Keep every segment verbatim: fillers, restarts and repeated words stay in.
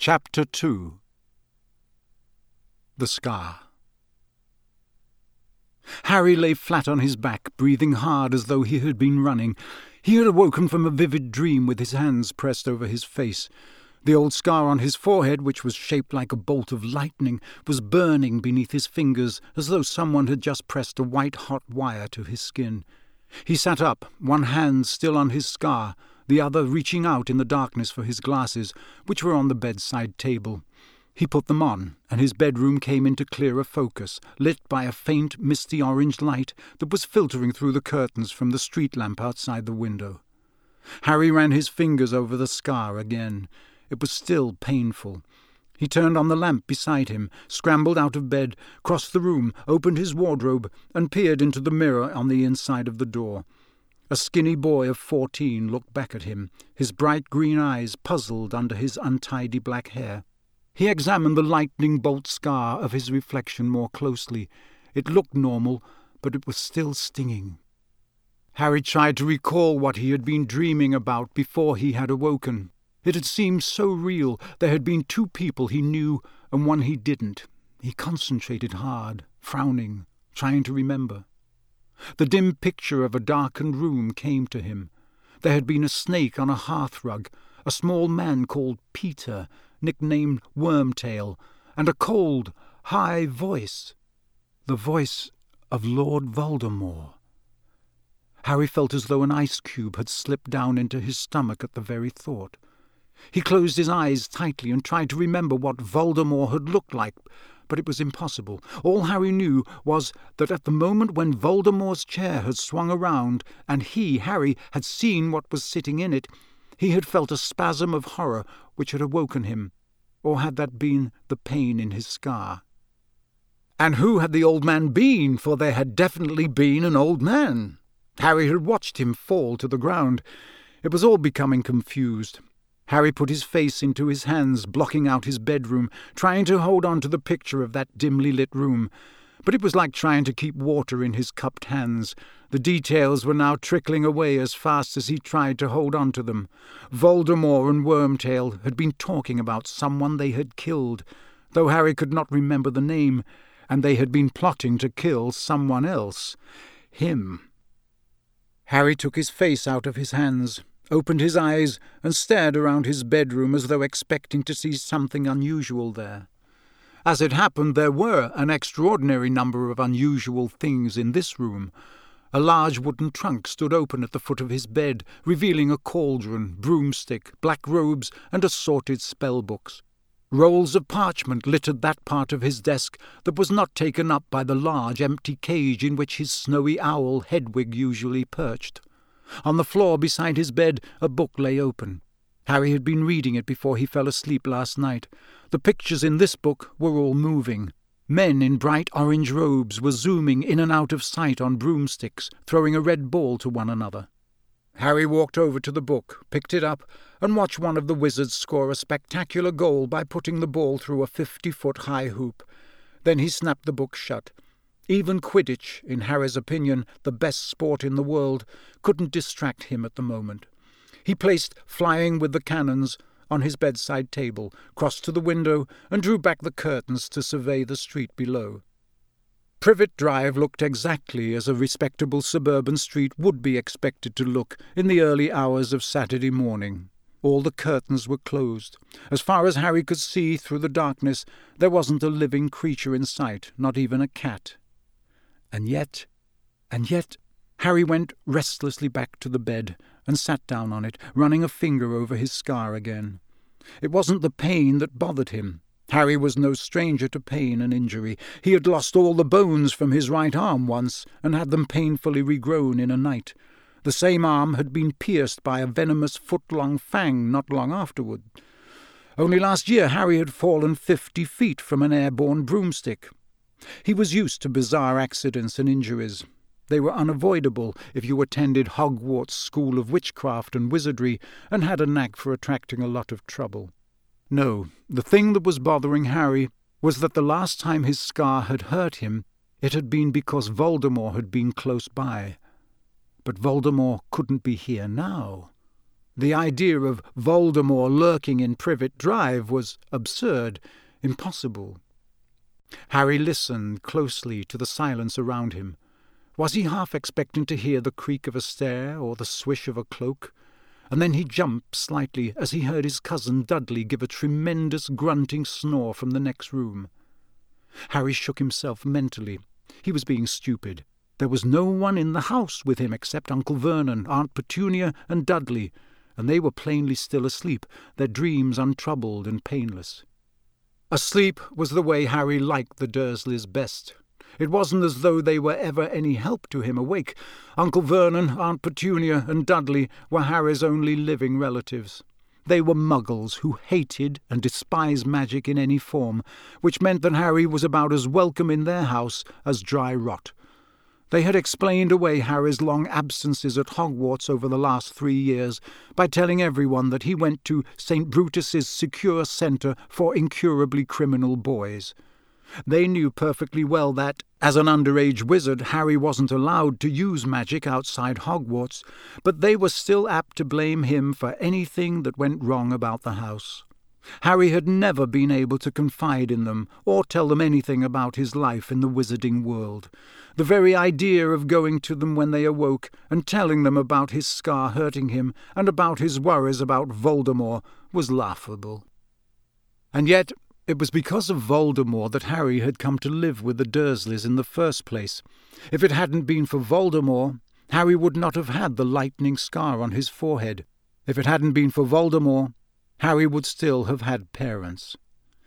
Chapter two. The Scar. Harry lay flat on his back, breathing hard as though he had been running. He had awoken from a vivid dream with his hands pressed over his face. The old scar on his forehead, which was shaped like a bolt of lightning, was burning beneath his fingers as though someone had just pressed a white-hot wire to his skin. He sat up, one hand still on his scar, the other reaching out in the darkness for his glasses, which were on the bedside table. He put them on, and his bedroom came into clearer focus, lit by a faint, misty orange light that was filtering through the curtains from the street lamp outside the window. Harry ran his fingers over the scar again. It was still painful. He turned on the lamp beside him, scrambled out of bed, crossed the room, opened his wardrobe, and peered into the mirror on the inside of the door. A skinny boy of fourteen looked back at him, his bright green eyes puzzled under his untidy black hair. He examined the lightning bolt scar of his reflection more closely. It looked normal, but it was still stinging. Harry tried to recall what he had been dreaming about before he had awoken. It had seemed so real. There had been two people he knew and one he didn't. He concentrated hard, frowning, trying to remember. The dim picture of a darkened room came to him. There had been a snake on a hearthrug, a small man called Peter, nicknamed Wormtail, and a cold, high voice. The voice of Lord Voldemort. Harry felt as though an ice cube had slipped down into his stomach at the very thought. He closed his eyes tightly and tried to remember what Voldemort had looked like, but it was impossible. All Harry knew was that at the moment when Voldemort's chair had swung around and he, Harry, had seen what was sitting in it, he had felt a spasm of horror which had awoken him, or had that been the pain in his scar? And who had the old man been? For there had definitely been an old man. Harry had watched him fall to the ground. It was all becoming confused. Harry put his face into his hands, blocking out his bedroom, trying to hold on to the picture of that dimly lit room. But it was like trying to keep water in his cupped hands. The details were now trickling away as fast as he tried to hold on to them. Voldemort and Wormtail had been talking about someone they had killed, though Harry could not remember the name, and they had been plotting to kill someone else. Him. Harry took his face out of his hands, opened his eyes, and stared around his bedroom as though expecting to see something unusual there. As it happened, there were an extraordinary number of unusual things in this room. A large wooden trunk stood open at the foot of his bed, revealing a cauldron, broomstick, black robes, and assorted spell-books. Rolls of parchment littered that part of his desk that was not taken up by the large empty cage in which his snowy owl Hedwig usually perched. On the floor beside his bed a book lay open. Harry had been reading it before he fell asleep last night. The pictures in this book were all moving. Men in bright orange robes were zooming in and out of sight on broomsticks, throwing a red ball to one another. Harry walked over to the book, picked it up, and watched one of the wizards score a spectacular goal by putting the ball through a fifty-foot-high hoop. Then he snapped the book shut. Even Quidditch, in Harry's opinion the best sport in the world, couldn't distract him at the moment. He placed Flying with the Cannons on his bedside table, crossed to the window, and drew back the curtains to survey the street below. Privet Drive looked exactly as a respectable suburban street would be expected to look in the early hours of Saturday morning. All the curtains were closed. As far as Harry could see through the darkness, there wasn't a living creature in sight, not even a cat. And yet, and yet, Harry went restlessly back to the bed and sat down on it, running a finger over his scar again. It wasn't the pain that bothered him. Harry was no stranger to pain and injury. He had lost all the bones from his right arm once, and had them painfully regrown in a night. The same arm had been pierced by a venomous foot-long fang not long afterward. Only last year Harry had fallen fifty feet from an airborne broomstick. He was used to bizarre accidents and injuries. They were unavoidable if you attended Hogwarts School of Witchcraft and Wizardry and had a knack for attracting a lot of trouble. No, the thing that was bothering Harry was that the last time his scar had hurt him, it had been because Voldemort had been close by. But Voldemort couldn't be here now. The idea of Voldemort lurking in Privet Drive was absurd, impossible. Harry listened closely to the silence around him. Was he half expecting to hear the creak of a stair or the swish of a cloak? And then he jumped slightly as he heard his cousin Dudley give a tremendous grunting snore from the next room. Harry shook himself mentally. He was being stupid. There was no one in the house with him except Uncle Vernon, Aunt Petunia, and Dudley, and they were plainly still asleep, their dreams untroubled and painless. Asleep was the way Harry liked the Dursleys best. It wasn't as though they were ever any help to him awake. Uncle Vernon, Aunt Petunia, and Dudley were Harry's only living relatives. They were muggles who hated and despised magic in any form, which meant that Harry was about as welcome in their house as dry rot. They had explained away Harry's long absences at Hogwarts over the last three years by telling everyone that he went to Saint Brutus's secure centre for incurably criminal boys. They knew perfectly well that, as an underage wizard, Harry wasn't allowed to use magic outside Hogwarts, but they were still apt to blame him for anything that went wrong about the house. Harry had never been able to confide in them or tell them anything about his life in the wizarding world. The very idea of going to them when they awoke and telling them about his scar hurting him and about his worries about Voldemort was laughable. And yet it was because of Voldemort that Harry had come to live with the Dursleys in the first place. If it hadn't been for Voldemort, Harry would not have had the lightning scar on his forehead. If it hadn't been for Voldemort, Harry would still have had parents.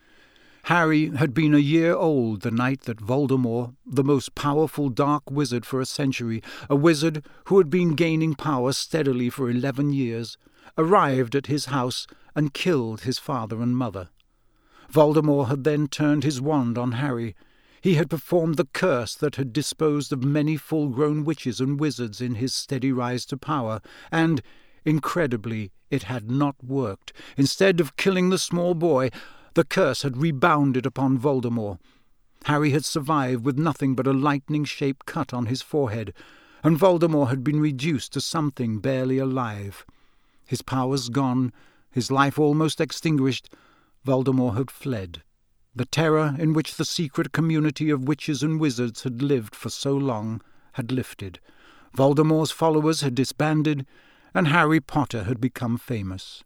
Harry had been a year old the night that Voldemort, the most powerful dark wizard for a century, a wizard who had been gaining power steadily for eleven years, arrived at his house and killed his father and mother. Voldemort had then turned his wand on Harry. He had performed the curse that had disposed of many full-grown witches and wizards in his steady rise to power, and, incredibly, it had not worked. Instead of killing the small boy, the curse had rebounded upon Voldemort. Harry had survived with nothing but a lightning-shaped cut on his forehead, and Voldemort had been reduced to something barely alive. His powers gone, his life almost extinguished, Voldemort had fled. The terror in which the secret community of witches and wizards had lived for so long had lifted. Voldemort's followers had disbanded, and Harry Potter had become famous.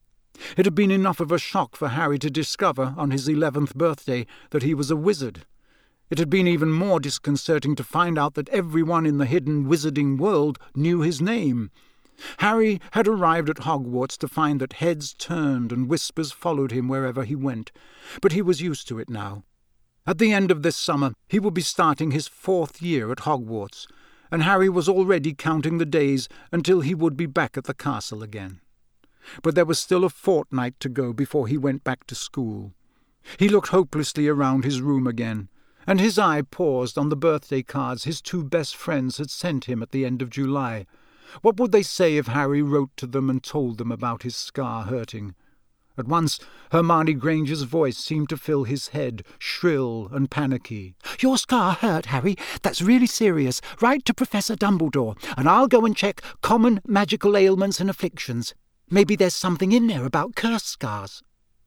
It had been enough of a shock for Harry to discover on his eleventh birthday that he was a wizard. It had been even more disconcerting to find out that everyone in the hidden wizarding world knew his name. Harry had arrived at Hogwarts to find that heads turned and whispers followed him wherever he went, but he was used to it now. At the end of this summer he would be starting his fourth year at Hogwarts, and Harry was already counting the days until he would be back at the castle again. But there was still a fortnight to go before he went back to school. He looked hopelessly around his room again, and his eye paused on the birthday cards his two best friends had sent him at the end of July. What would they say if Harry wrote to them and told them about his scar hurting? At once Hermione Granger's voice seemed to fill his head, shrill and panicky. "Your scar hurt, Harry. That's really serious. Write to Professor Dumbledore, and I'll go and check common magical ailments and afflictions. Maybe there's something in there about cursed scars."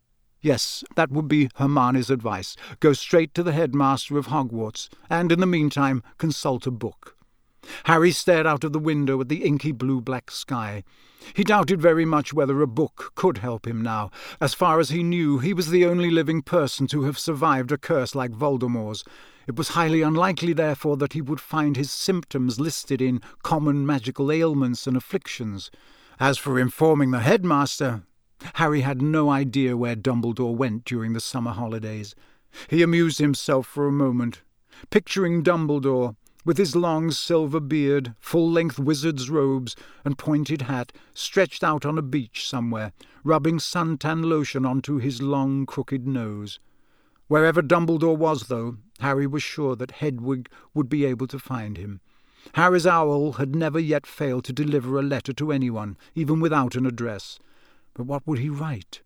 Yes, that would be Hermione's advice. Go straight to the headmaster of Hogwarts, and in the meantime consult a book. Harry stared out of the window at the inky blue-black sky. He doubted very much whether a book could help him now. As far as he knew, he was the only living person to have survived a curse like Voldemort's. It was highly unlikely, therefore, that he would find his symptoms listed in common magical ailments and afflictions. As for informing the headmaster, Harry had no idea where Dumbledore went during the summer holidays. He amused himself for a moment, picturing Dumbledore, with his long silver beard, full-length wizard's robes, and pointed hat, stretched out on a beach somewhere, rubbing suntan lotion onto his long, crooked nose. Wherever Dumbledore was, though, Harry was sure that Hedwig would be able to find him. Harry's owl had never yet failed to deliver a letter to anyone, even without an address. But what would he write?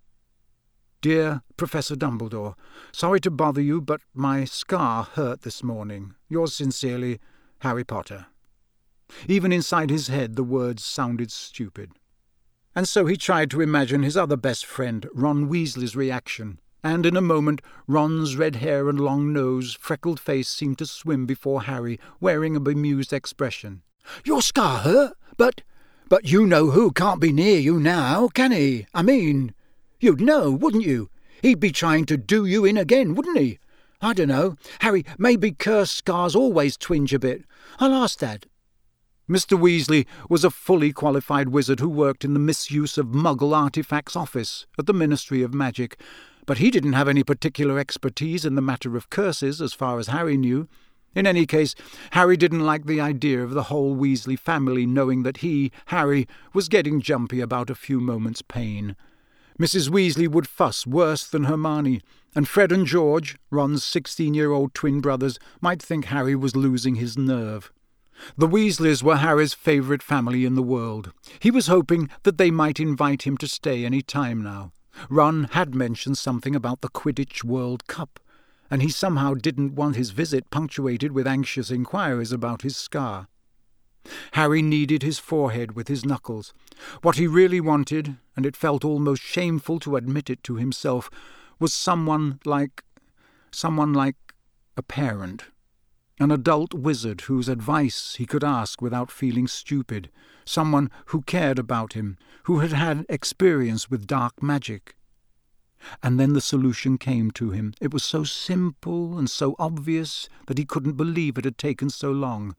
"Dear Professor Dumbledore, sorry to bother you, but my scar hurt this morning. Yours sincerely, Harry Potter." Even inside his head the words sounded stupid. And so he tried to imagine his other best friend, Ron Weasley's reaction, and in a moment Ron's red hair and long nose, freckled face seemed to swim before Harry, wearing a bemused expression. "Your scar hurt? But... but you know who can't be near you now, can he? I mean, you'd know, wouldn't you? He'd be trying to do you in again, wouldn't he? I don't know. Harry, maybe cursed scars always twinge a bit. I'll ask Dad." Mister Weasley was a fully qualified wizard who worked in the misuse of Muggle artifacts office at the Ministry of Magic, but he didn't have any particular expertise in the matter of curses, as far as Harry knew. In any case, Harry didn't like the idea of the whole Weasley family knowing that he, Harry, was getting jumpy about a few moments' pain. Missus Weasley would fuss worse than Hermione, and Fred and George, Ron's sixteen-year-old twin brothers, might think Harry was losing his nerve. The Weasleys were Harry's favourite family in the world. He was hoping that they might invite him to stay any time now. Ron had mentioned something about the Quidditch World Cup, and he somehow didn't want his visit punctuated with anxious inquiries about his scar. Harry kneaded his forehead with his knuckles. What he really wanted, and it felt almost shameful to admit it to himself, was someone like... someone like a parent. An adult wizard whose advice he could ask without feeling stupid. Someone who cared about him, who had had experience with dark magic. And then the solution came to him. It was so simple and so obvious that he couldn't believe it had taken so long.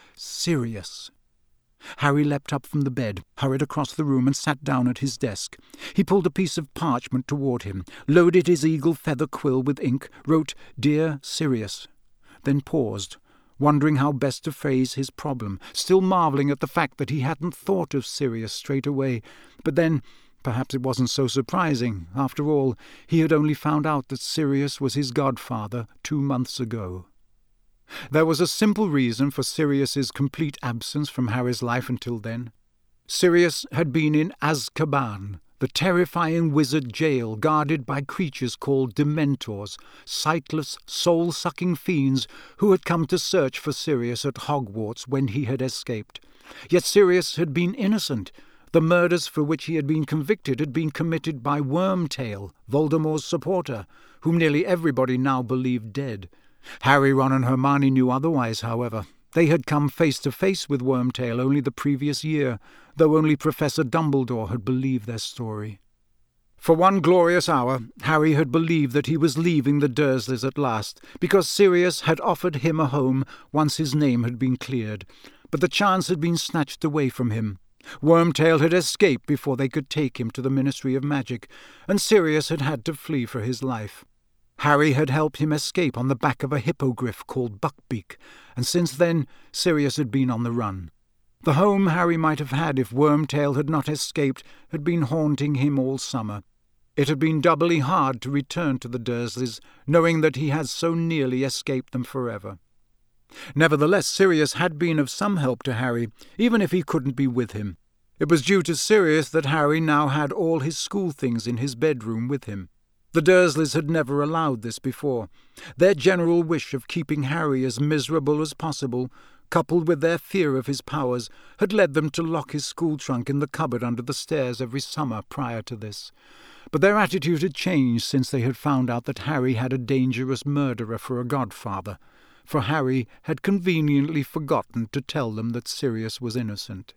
Sirius. Harry leapt up from the bed, hurried across the room and sat down at his desk. He pulled a piece of parchment toward him, loaded his eagle feather quill with ink, wrote, "Dear Sirius," then paused, wondering how best to phrase his problem, still marvelling at the fact that he hadn't thought of Sirius straight away. But then, perhaps it wasn't so surprising. After all, he had only found out that Sirius was his godfather two months ago. There was a simple reason for Sirius's complete absence from Harry's life until then. Sirius had been in Azkaban, the terrifying wizard jail guarded by creatures called Dementors, sightless, soul-sucking fiends who had come to search for Sirius at Hogwarts when he had escaped. Yet Sirius had been innocent. The murders for which he had been convicted had been committed by Wormtail, Voldemort's supporter, whom nearly everybody now believed dead. Harry, Ron and Hermione knew otherwise, however. They had come face to face with Wormtail only the previous year, though only Professor Dumbledore had believed their story. For one glorious hour, Harry had believed that he was leaving the Dursleys at last, because Sirius had offered him a home once his name had been cleared. But the chance had been snatched away from him. Wormtail had escaped before they could take him to the Ministry of Magic, and Sirius had had to flee for his life. Harry had helped him escape on the back of a hippogriff called Buckbeak, and since then Sirius had been on the run. The home Harry might have had if Wormtail had not escaped had been haunting him all summer. It had been doubly hard to return to the Dursleys, knowing that he had so nearly escaped them forever. Nevertheless, Sirius had been of some help to Harry, even if he couldn't be with him. It was due to Sirius that Harry now had all his school things in his bedroom with him. The Dursleys had never allowed this before. Their general wish of keeping Harry as miserable as possible, coupled with their fear of his powers, had led them to lock his school trunk in the cupboard under the stairs every summer prior to this. But their attitude had changed since they had found out that Harry had a dangerous murderer for a godfather, for Harry had conveniently forgotten to tell them that Sirius was innocent.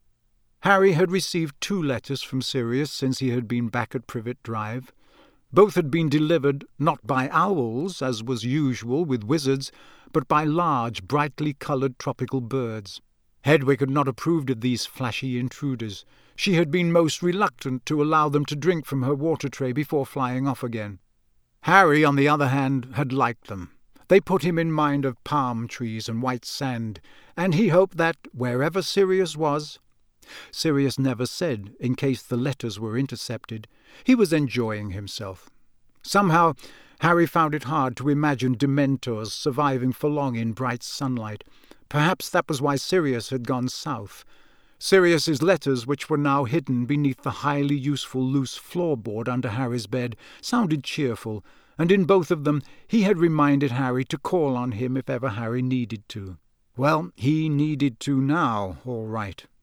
Harry had received two letters from Sirius since he had been back at Privet Drive. Both had been delivered not by owls, as was usual with wizards, but by large, brightly coloured tropical birds. Hedwig had not approved of these flashy intruders. She had been most reluctant to allow them to drink from her water tray before flying off again. Harry, on the other hand, had liked them. They put him in mind of palm trees and white sand, and he hoped that, wherever Sirius was, Sirius never said, in case the letters were intercepted, he was enjoying himself. Somehow, Harry found it hard to imagine Dementors surviving for long in bright sunlight. Perhaps that was why Sirius had gone south. Sirius's letters, which were now hidden beneath the highly useful loose floorboard under Harry's bed, sounded cheerful, and in both of them he had reminded Harry to call on him if ever Harry needed to. Well, he needed to now, all right.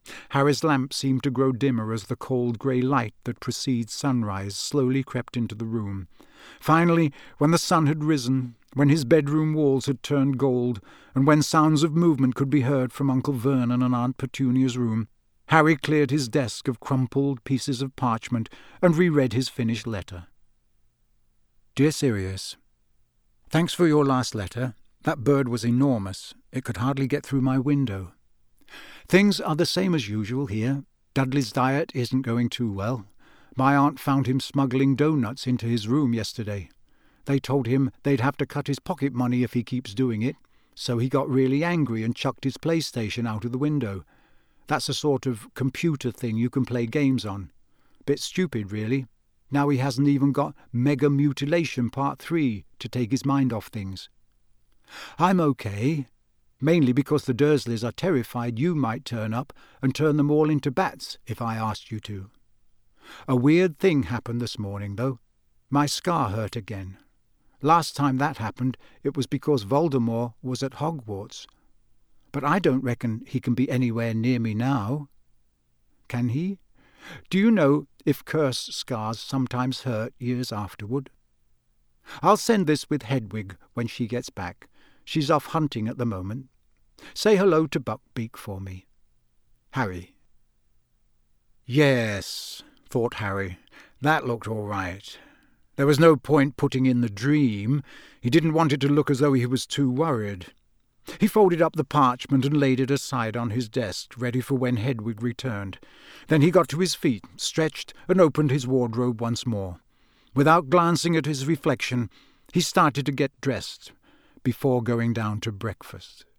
Harry's lamp seemed to grow dimmer as the cold grey light that precedes sunrise slowly crept into the room. Finally, when the sun had risen, when his bedroom walls had turned gold, and when sounds of movement could be heard from Uncle Vernon and Aunt Petunia's room, Harry cleared his desk of crumpled pieces of parchment and reread his finished letter. Dear Sirius, thanks for your last letter. That bird was enormous. It could hardly get through my window. Things are the same as usual here. Dudley's diet isn't going too well. My aunt found him smuggling doughnuts into his room yesterday. They told him they'd have to cut his pocket money if he keeps doing it, so he got really angry and chucked his PlayStation out of the window. That's a sort of computer thing you can play games on. Bit stupid, really. Now he hasn't even got Mega Mutilation Part three to take his mind off things. I'm okay, mainly because the Dursleys are terrified you might turn up and turn them all into bats if I asked you to. A weird thing happened this morning, though. My scar hurt again. Last time that happened, it was because Voldemort was at Hogwarts. But I don't reckon he can be anywhere near me now. Can he? Do you know if curse scars sometimes hurt years afterward? I'll send this with Hedwig when she gets back. She's off hunting at the moment. Say hello to Buckbeak for me. Harry. Yes, thought Harry, that looked all right. There was no point putting in the dream. He didn't want it to look as though he was too worried. He folded up the parchment and laid it aside on his desk, ready for when Hedwig returned. Then he got to his feet, stretched, and opened his wardrobe once more. Without glancing at his reflection, he started to get dressed before going down to breakfast.